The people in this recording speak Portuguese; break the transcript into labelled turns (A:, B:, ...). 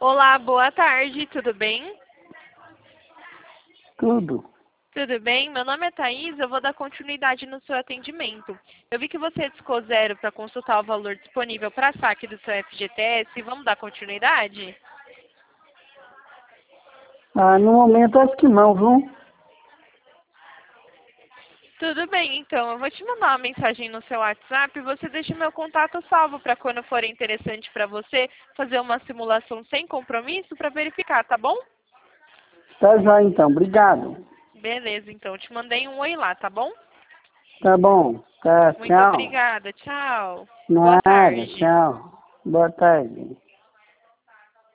A: Olá, boa tarde, tudo bem?
B: Tudo.
A: Tudo bem? Meu nome é Thaís, eu vou dar continuidade no seu atendimento. Eu vi que você discou zero para consultar o valor disponível para saque do seu FGTS. Vamos dar continuidade?
B: No momento acho que não, viu?
A: Tudo bem, então. Eu vou te mandar uma mensagem no seu WhatsApp e você deixa meu contato salvo para quando for interessante para você fazer uma simulação sem compromisso para verificar, tá bom?
B: Tá já então, obrigado.
A: Beleza, então. Eu te mandei um oi lá, tá bom?
B: Tá bom, tá,
A: Muito
B: tchau.
A: obrigada. Tchau. Boa
B: Nada,
A: tarde.
B: tchau. Boa tarde.